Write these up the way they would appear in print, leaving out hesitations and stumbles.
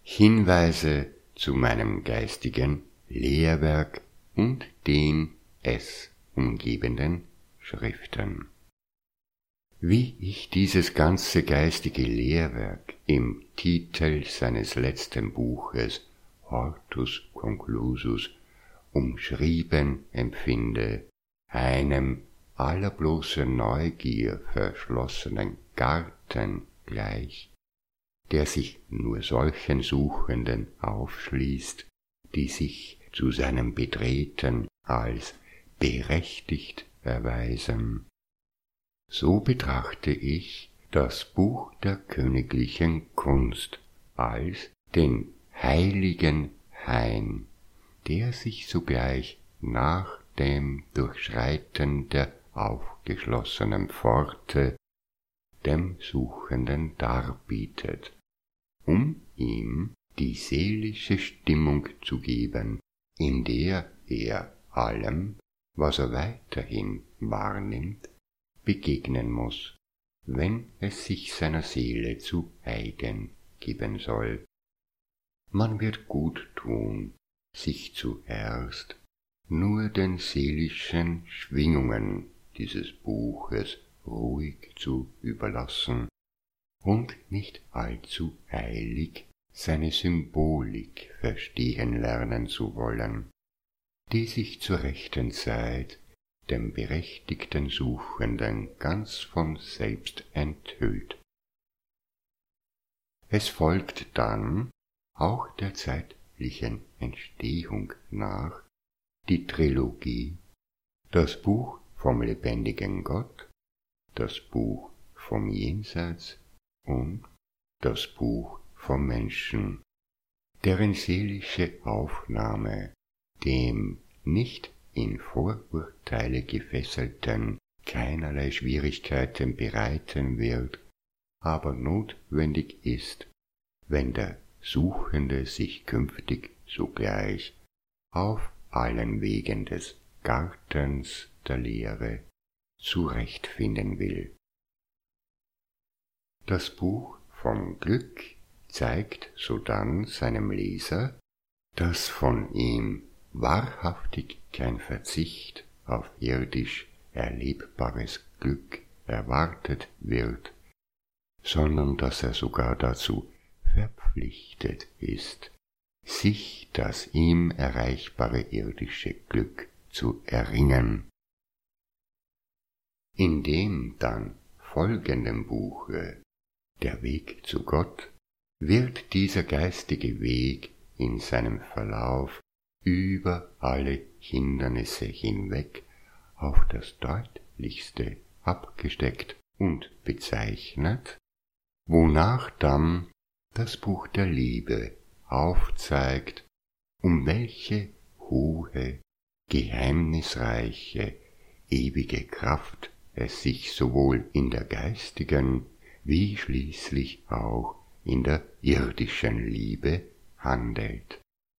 Hinweise zu meinem geistigen Lehrwerk und den es umgebenden Schriften. Wie ich dieses ganze geistige Lehrwerk im Titel seines letzten Buches Hortus Conclusus umschrieben empfinde, einem aller bloßer Neugier verschlossenen Garten gleich, der sich nur solchen Suchenden aufschließt, die sich zu seinem Betreten als berechtigt erweisen. So betrachte ich das Buch der königlichen Kunst als den heiligen Hain, der sich sogleich nach dem Durchschreiten der aufgeschlossenen Pforte dem Suchenden darbietet, um ihm die seelische Stimmung zu geben, in der er allem, was er weiterhin wahrnimmt, begegnen muß, wenn es sich seiner Seele zu eigen geben soll. Man wird gut tun, sich zuerst nur den seelischen Schwingungen dieses Buches ruhig zu überlassen und nicht allzu eilig seine Symbolik verstehen lernen zu wollen, die sich zur rechten Zeit dem berechtigten Suchenden ganz von selbst enthüllt. Es folgt dann, auch der zeitlichen Entstehung nach, die Trilogie, das Buch vom lebendigen Gott, das Buch vom Jenseits und das Buch vom Menschen, deren seelische Aufnahme dem nicht in Vorurteile gefesselten keinerlei Schwierigkeiten bereiten wird, aber notwendig ist, wenn der Suchende sich künftig sogleich auf allen Wegen des Gartens der Lehre zurechtfinden will. Das Buch vom Glück zeigt sodann seinem Leser, dass von ihm wahrhaftig kein Verzicht auf irdisch erlebbares Glück erwartet wird, sondern dass er sogar dazu verpflichtet ist, sich das ihm erreichbare irdische Glück zu erringen. In dem dann folgenden Buche Der Weg zu Gott wird dieser geistige Weg in seinem Verlauf über alle Hindernisse hinweg auf das Deutlichste abgesteckt und bezeichnet, wonach dann das Buch der Liebe aufzeigt, um welche hohe, geheimnisreiche, ewige Kraft es sich sowohl in der geistigen wie schließlich auch in der irdischen Liebe handelt.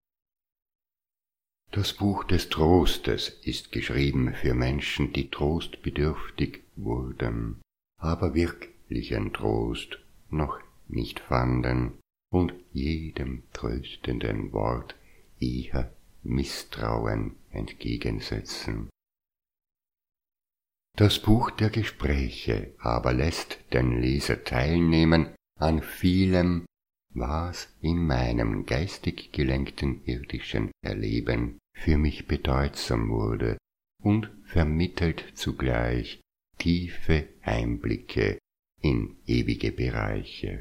Das Buch des Trostes ist geschrieben für Menschen, die trostbedürftig wurden, aber wirklichen Trost noch nicht fanden und jedem tröstenden Wort eher Misstrauen entgegensetzen. Das Buch der Gespräche aber lässt den Leser teilnehmen an vielem, was in meinem geistig gelenkten irdischen Erleben für mich bedeutsam wurde und vermittelt zugleich tiefe Einblicke in ewige Bereiche.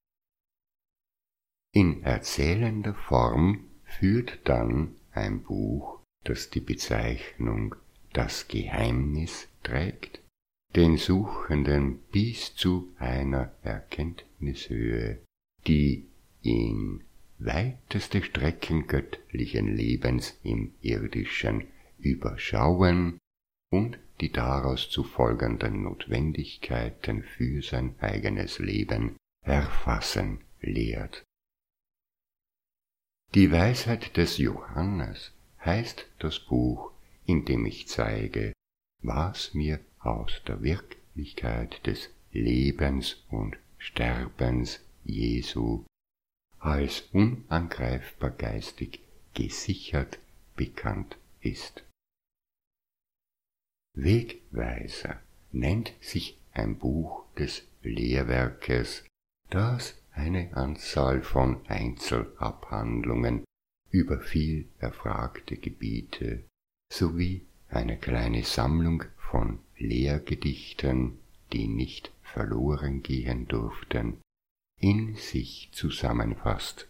In erzählender Form führt dann ein Buch, das die Bezeichnung Das Geheimnis trägt, den Suchenden bis zu einer Erkenntnishöhe, die in weiteste Strecken göttlichen Lebens im Irdischen überschauen und die daraus zu folgenden Notwendigkeiten für sein eigenes Leben erfassen lehrt. Die Weisheit des Johannes heißt das Buch, in dem ich zeige, was mir aus der Wirklichkeit des Lebens und Sterbens Jesu als unangreifbar geistig gesichert bekannt ist. Wegweiser nennt sich ein Buch des Lehrwerkes, das eine Anzahl von Einzelabhandlungen über viel erfragte Gebiete sowie eine kleine Sammlung von Lehrgedichten, die nicht verloren gehen durften, in sich zusammenfasst.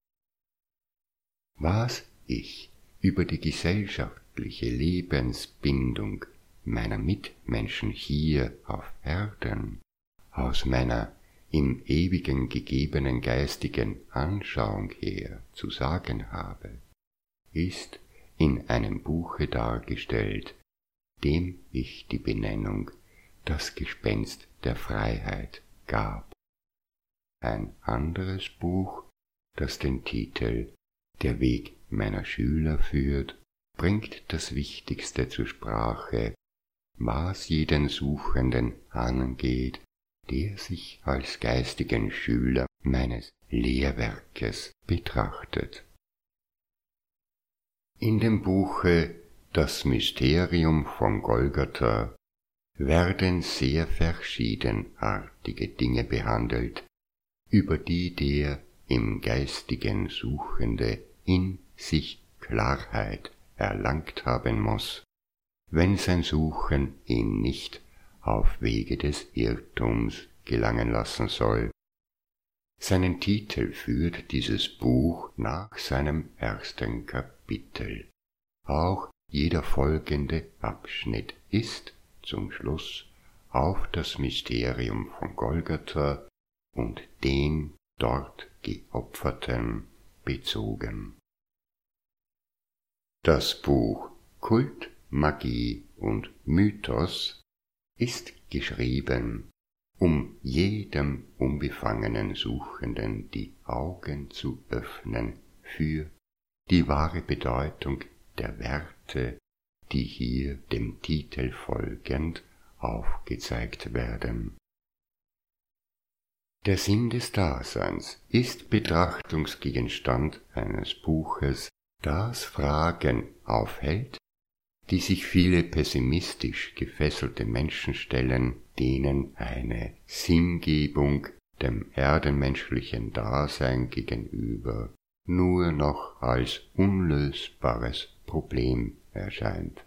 Was ich über die gesellschaftliche Lebensbindung meiner Mitmenschen hier auf Erden aus meiner im Ewigen gegebenen geistigen Anschauung her zu sagen habe, ist in einem Buche dargestellt, dem ich die Benennung Das Gespenst der Freiheit gab. Ein anderes Buch, das den Titel Der Weg meiner Schüler führt, bringt das Wichtigste zur Sprache, was jeden Suchenden angeht, der sich als geistigen Schüler meines Lehrwerkes betrachtet. In dem Buche Das Mysterium von Golgatha werden sehr verschiedenartige Dinge behandelt, über die der im Geistigen Suchende in sich Klarheit erlangt haben muss, wenn sein Suchen ihn nicht auf Wege des Irrtums gelangen lassen soll. Seinen Titel führt dieses Buch nach seinem ersten Kapitel. Auch jeder folgende Abschnitt ist zum Schluss auf das Mysterium von Golgatha und den dort Geopferten bezogen. Das Buch Kult, Magie und Mythos ist geschrieben, um jedem unbefangenen Suchenden die Augen zu öffnen für die wahre Bedeutung der Werte, die hier dem Titel folgend aufgezeigt werden. Der Sinn des Daseins ist Betrachtungsgegenstand eines Buches, das Fragen aufhält, die sich viele pessimistisch gefesselte Menschen stellen, denen eine Sinngebung dem erdenmenschlichen Dasein gegenüber nur noch als unlösbares Problem erscheint.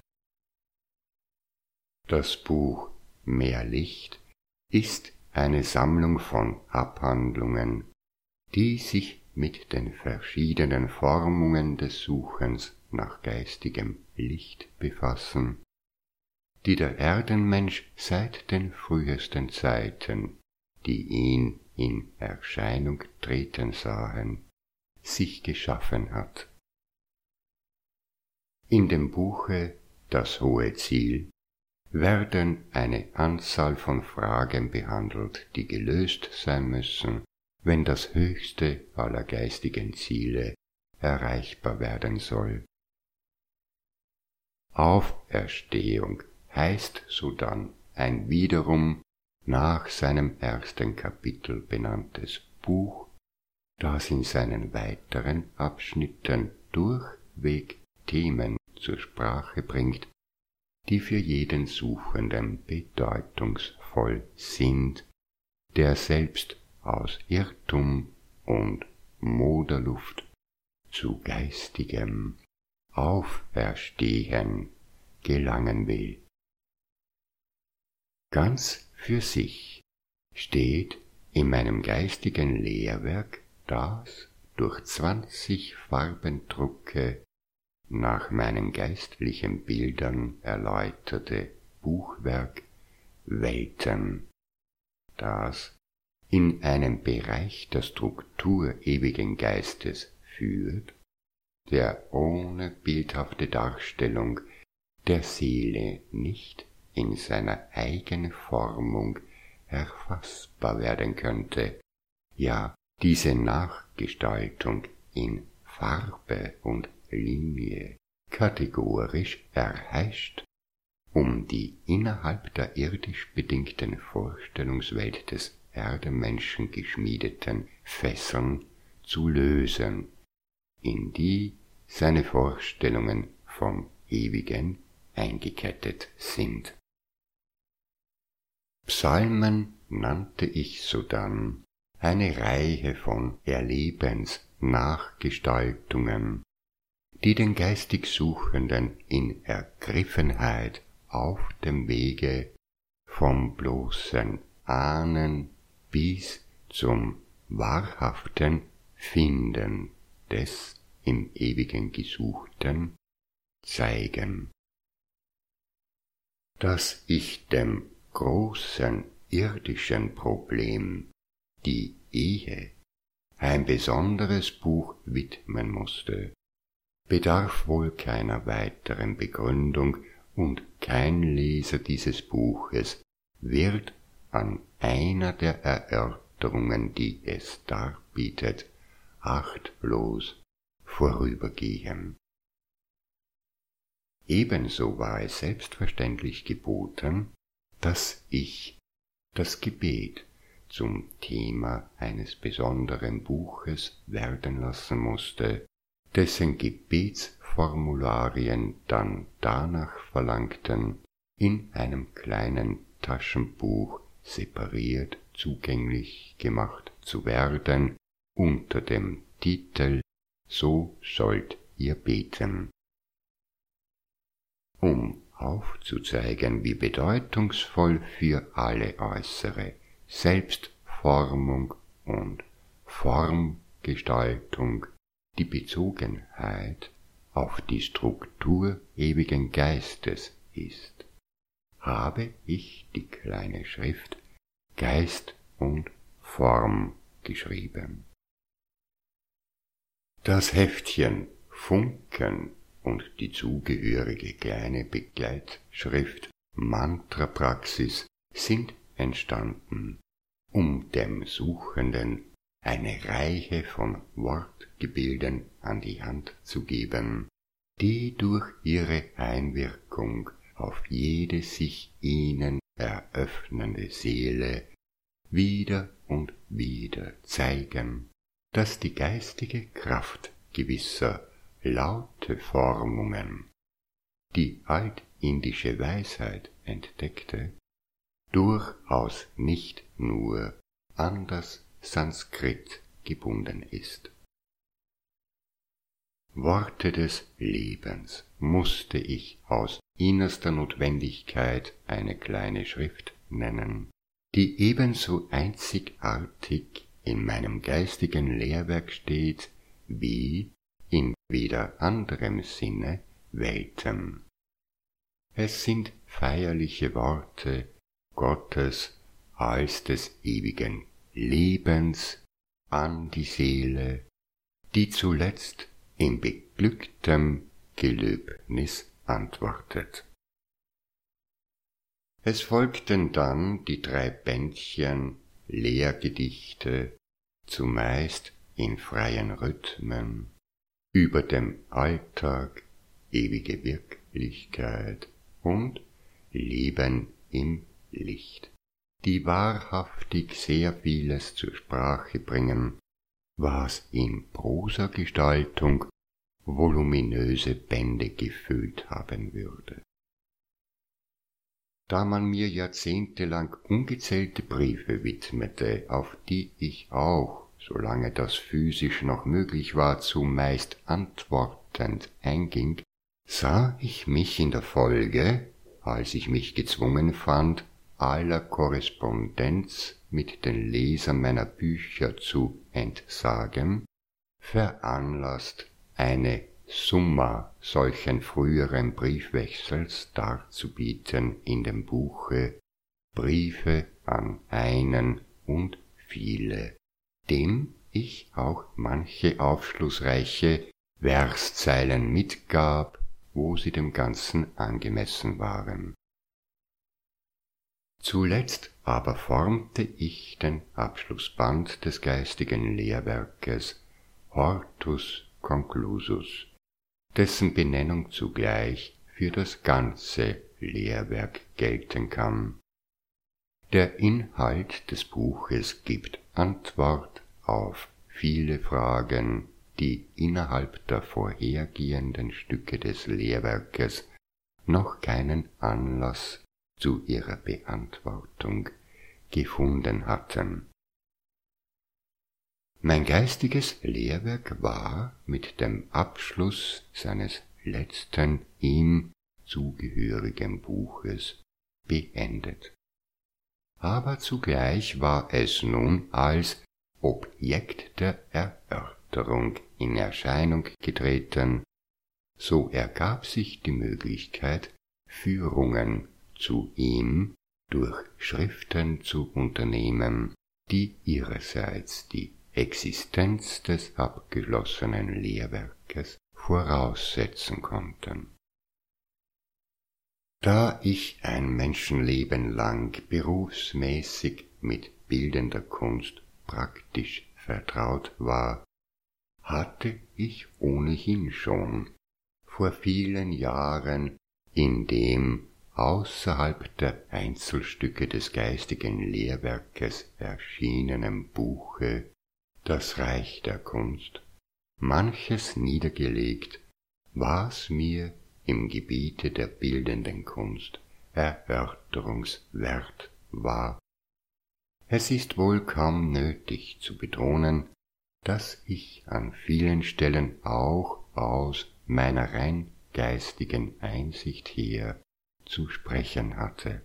Das Buch Mehr Licht ist eine Sammlung von Abhandlungen, die sich mit den verschiedenen Formungen des Suchens nach geistigem Licht befassen, die der Erdenmensch seit den frühesten Zeiten, die ihn in Erscheinung treten sahen, sich geschaffen hat. In dem Buche Das hohe Ziel werden eine Anzahl von Fragen behandelt, die gelöst sein müssen, wenn das höchste aller geistigen Ziele erreichbar werden soll. Auferstehung heißt sodann ein wiederum nach seinem ersten Kapitel benanntes Buch, das in seinen weiteren Abschnitten durchweg Themen zur Sprache bringt, die für jeden Suchenden bedeutungsvoll sind, der selbst aus Irrtum und Moderluft zu geistigem Auferstehen gelangen will. Ganz für sich steht in meinem geistigen Lehrwerk das durch 20 Farbendrucke nach meinen geistlichen Bildern erläuterte Buchwerk Welten, das in einen Bereich der Struktur ewigen Geistes führt, der ohne bildhafte Darstellung der Seele nicht in seiner eigenen Formung erfassbar werden könnte, ja diese Nachgestaltung in Farbe und Linie kategorisch erheischt, um die innerhalb der irdisch bedingten Vorstellungswelt des Erdenmenschen geschmiedeten Fesseln zu lösen, in die seine Vorstellungen vom Ewigen eingekettet sind. Psalmen nannte ich sodann eine Reihe von Erlebensnachgestaltungen, die den geistig Suchenden in Ergriffenheit auf dem Wege vom bloßen Ahnen bis zum wahrhaften Finden des im Ewigen Gesuchten zeigen. Dass ich dem großen irdischen Problem, die Ehe, ein besonderes Buch widmen musste, bedarf wohl keiner weiteren Begründung, und kein Leser dieses Buches wird an einer der Erörterungen, die es darbietet, achtlos vorübergehen. Ebenso war es selbstverständlich geboten, dass ich das Gebet zum Thema eines besonderen Buches werden lassen musste, dessen Gebetsformularien dann danach verlangten, in einem kleinen Taschenbuch separiert zugänglich gemacht zu werden, unter dem Titel »So sollt ihr beten«. Um aufzuzeigen, wie bedeutungsvoll für alle äußere Selbstformung und Formgestaltung die Bezogenheit auf die Struktur ewigen Geistes ist, habe ich die kleine Schrift Geist und Form geschrieben. Das Heftchen Funken und die zugehörige kleine Begleitschrift Mantrapraxis sind entstanden, um dem Suchenden eine Reihe von Wortgebilden an die Hand zu geben, die durch ihre Einwirkung auf jede sich ihnen eröffnende Seele wieder und wieder zeigen, dass die geistige Kraft gewisser laute Formungen, die altindische Weisheit entdeckte, durchaus nicht nur an das Sanskrit gebunden ist. Worte des Lebens musste ich aus innerster Notwendigkeit eine kleine Schrift nennen, die ebenso einzigartig in meinem geistigen Lehrwerk steht, wie in weder anderem Sinne Welten. Es sind feierliche Worte Gottes als des ewigen Lebens an die Seele, die zuletzt in beglücktem Gelöbnis antwortet. Es folgten dann die 3 Bändchen Lehrgedichte, zumeist in freien Rhythmen, über dem Alltag, ewige Wirklichkeit und Leben im Licht, die wahrhaftig sehr vieles zur Sprache bringen, was in Prosagestaltung voluminöse Bände gefüllt haben würde. Da man mir jahrzehntelang ungezählte Briefe widmete, auf die ich auch, solange das physisch noch möglich war, zumeist antwortend einging, sah ich mich in der Folge, als ich mich gezwungen fand, aller Korrespondenz mit den Lesern meiner Bücher zu entsagen, veranlasst, eine Summa solchen früheren Briefwechsels darzubieten in dem Buche Briefe an einen und viele, dem ich auch manche aufschlussreiche Verszeilen mitgab, wo sie dem Ganzen angemessen waren. Zuletzt aber formte ich den Abschlussband des geistigen Lehrwerkes Hortus Conclusus, dessen Benennung zugleich für das ganze Lehrwerk gelten kann. Der Inhalt des Buches gibt Antwort auf viele Fragen, die innerhalb der vorhergehenden Stücke des Lehrwerkes noch keinen Anlass zu ihrer Beantwortung gefunden hatten. Mein geistiges Lehrwerk war mit dem Abschluss seines letzten ihm zugehörigen Buches beendet. Aber zugleich war es nun als Objekt der Erörterung in Erscheinung getreten, so ergab sich die Möglichkeit, Führungen zu ihm durch Schriften zu unternehmen, die ihrerseits die Existenz des abgeschlossenen Lehrwerkes voraussetzen konnten. Da ich ein Menschenleben lang berufsmäßig mit bildender Kunst praktisch vertraut war, hatte ich ohnehin schon vor vielen Jahren in dem außerhalb der Einzelstücke des geistigen Lehrwerkes erschienenen Buche Das Reich der Kunst manches niedergelegt, was mir im Gebiete der bildenden Kunst erörterungswert war. Es ist wohl kaum nötig zu betonen, dass ich an vielen Stellen auch aus meiner rein geistigen Einsicht her zu sprechen hatte.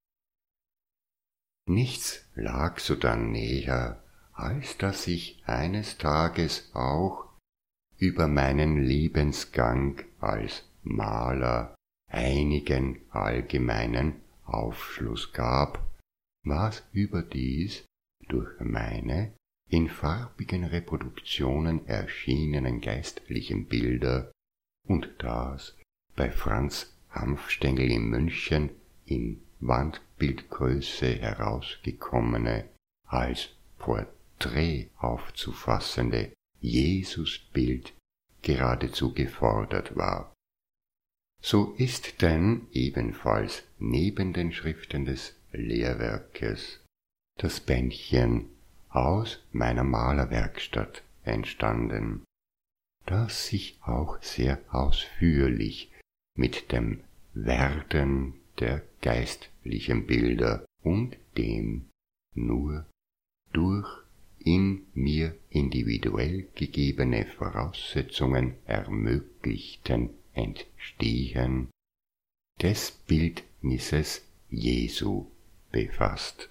Nichts lag sodann näher, als dass ich eines Tages auch über meinen Lebensgang als Maler einigen allgemeinen Aufschluss gab, was überdies durch meine in farbigen Reproduktionen erschienenen geistlichen Bilder und das bei Franz Hanfstengel in München in Wandbildgröße herausgekommene, als Porträt aufzufassende Jesusbild geradezu gefordert war. So ist denn ebenfalls neben den Schriften des Lehrwerkes das Bändchen aus meiner Malerwerkstatt entstanden, das sich auch sehr ausführlich mit dem Werden der geistlichen Bilder und dem nur durch in mir individuell gegebene Voraussetzungen ermöglichten Entstehen des Bildnisses Jesu befasst.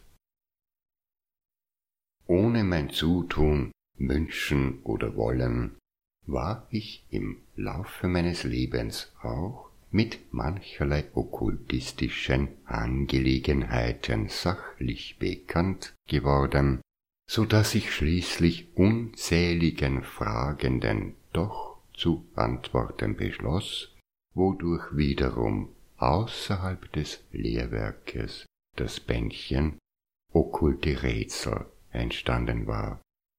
Ohne mein Zutun, Wünschen oder Wollen war ich im Laufe meines Lebens auch mit mancherlei okkultistischen Angelegenheiten sachlich bekannt geworden, so dass ich schließlich unzähligen Fragenden doch zu antworten beschloss, wodurch wiederum außerhalb des Lehrwerkes das Bändchen Okkulte Rätsel entstanden war.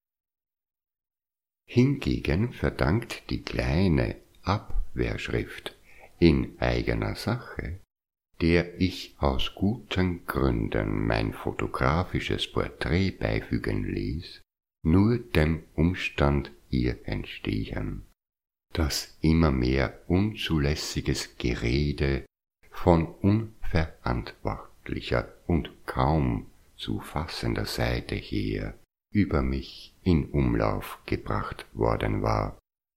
Hingegen verdankt die kleine Abwehrschrift in eigener Sache, der ich aus guten Gründen mein fotografisches Porträt beifügen ließ, nur dem Umstand ihr Entstehen, dass immer mehr unzulässiges Gerede von unverantwortlicher und kaum zu fassender Seite her über mich in Umlauf gebracht worden war.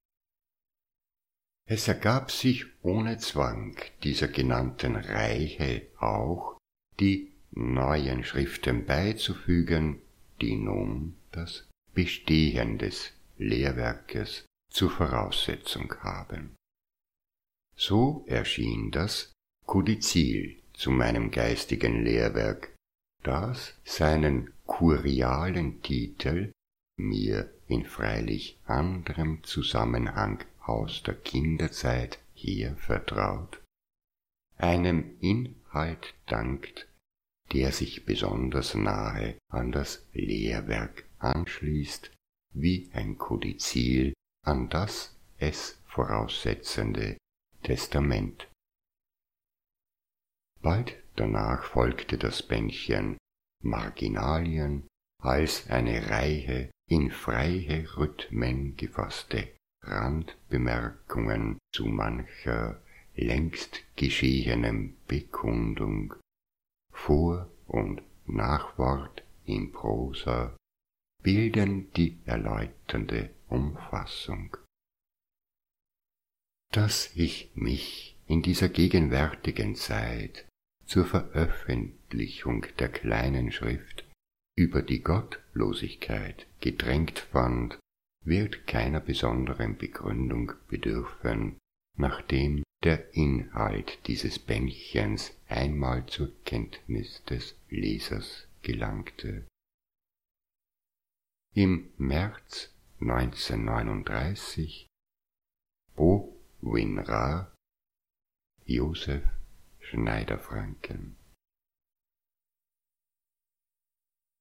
Es ergab sich ohne Zwang dieser genannten Reihe auch, die neuen Schriften beizufügen, die nun das Bestehen des Lehrwerkes zur Voraussetzung haben. So erschien das Kodizil zu meinem geistigen Lehrwerk, das seinen kurialen Titel, mir in freilich anderem Zusammenhang aus der Kinderzeit her vertraut, einem Inhalt dankt, der sich besonders nahe an das Lehrwerk anschließt, wie ein Kodizil an das es voraussetzende Testament. Bald danach folgte das Bändchen Marginalien als eine Reihe in freie Rhythmen gefasste Randbemerkungen zu mancher längst geschehenem Bekundung, Vor- und Nachwort in Prosa bilden die erläuternde Umfassung. Dass ich mich in dieser gegenwärtigen Zeit zur Veröffentlichung der kleinen Schrift über die Gottlosigkeit gedrängt fand, wird keiner besonderen Begründung bedürfen, nachdem der Inhalt dieses Bändchens einmal zur Kenntnis des Lesers gelangte. Im März 1939 O. Winrar, Josef Schneider-Franken.